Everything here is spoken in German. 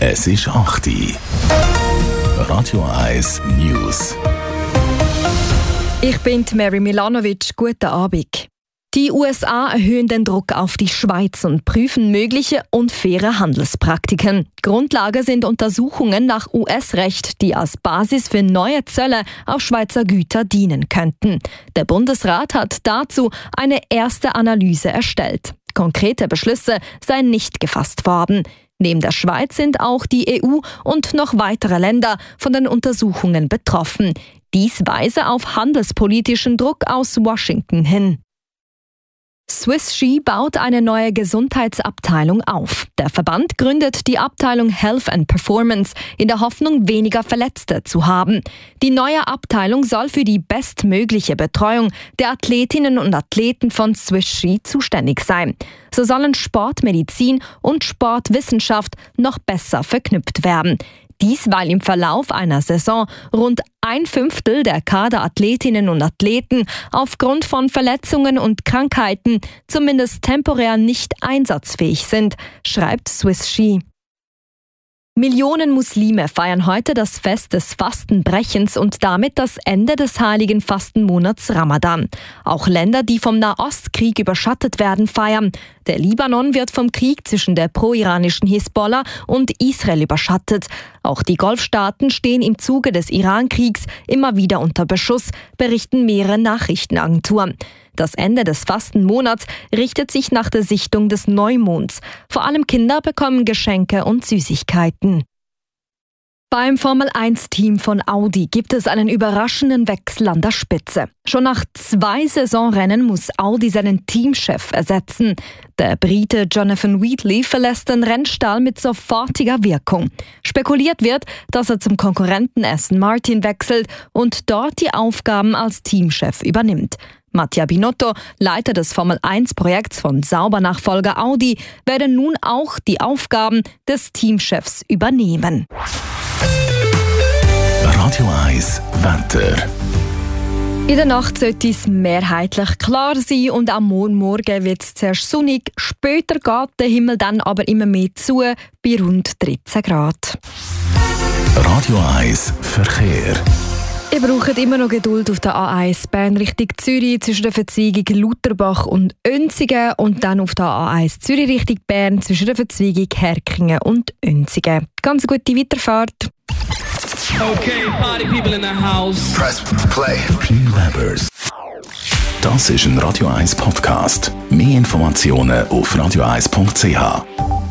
Es ist 8 Uhr. Radio 1 News. Ich bin Mary Milanovic. Guten Abend. Die USA erhöhen den Druck auf die Schweiz und prüfen mögliche unfaire Handelspraktiken. Grundlage sind Untersuchungen nach US-Recht, die als Basis für neue Zölle auf Schweizer Güter dienen könnten. Der Bundesrat hat dazu eine erste Analyse erstellt. Konkrete Beschlüsse seien nicht gefasst worden. Neben der Schweiz sind auch die EU und noch weitere Länder von den Untersuchungen betroffen. Dies weise auf handelspolitischen Druck aus Washington hin. Swiss Ski baut eine neue Gesundheitsabteilung auf. Der Verband gründet die Abteilung Health and Performance in der Hoffnung, weniger Verletzte zu haben. Die neue Abteilung soll für die bestmögliche Betreuung der Athletinnen und Athleten von Swiss Ski zuständig sein. So sollen Sportmedizin und Sportwissenschaft noch besser verknüpft werden. Dies, weil im Verlauf einer Saison rund 1/5 der Kaderathletinnen und Athleten aufgrund von Verletzungen und Krankheiten zumindest temporär nicht einsatzfähig sind, schreibt Swiss Ski. Millionen Muslime feiern heute das Fest des Fastenbrechens und damit das Ende des heiligen Fastenmonats Ramadan. Auch Länder, die vom Nahostkrieg überschattet werden, feiern. Der Libanon wird vom Krieg zwischen der pro-iranischen Hisbollah und Israel überschattet. Auch die Golfstaaten stehen im Zuge des Iran-Kriegs immer wieder unter Beschuss, berichten mehrere Nachrichtenagenturen. Das Ende des Fastenmonats richtet sich nach der Sichtung des Neumonds. Vor allem Kinder bekommen Geschenke und Süßigkeiten. Beim Formel-1-Team von Audi gibt es einen überraschenden Wechsel an der Spitze. Schon nach 2 Saisonrennen muss Audi seinen Teamchef ersetzen. Der Brite Jonathan Wheatley verlässt den Rennstall mit sofortiger Wirkung. Spekuliert wird, dass er zum Konkurrenten Aston Martin wechselt und dort die Aufgaben als Teamchef übernimmt. Mattia Binotto, Leiter des Formel-1-Projekts von Sauber-Nachfolger Audi, werde nun auch die Aufgaben des Teamchefs übernehmen. Radio 1 Wetter. In der Nacht sollte es mehrheitlich klar sein und am Morgen wird es zuerst sonnig. Später geht der Himmel dann aber immer mehr zu, bei rund 13 Grad. Radio 1 Verkehr. Ihr braucht immer noch Geduld auf der A1 Bern Richtung Zürich zwischen der Verzweigung Lutherbach und Önsigen und dann auf der A1 Zürich Richtung Bern zwischen der Verzweigung Herkingen und Önsigen. Ganz gute Weiterfahrt. Okay, party people in the house. Press play. P-Labers. Das ist ein Radio 1 Podcast. Mehr Informationen auf radio1.ch.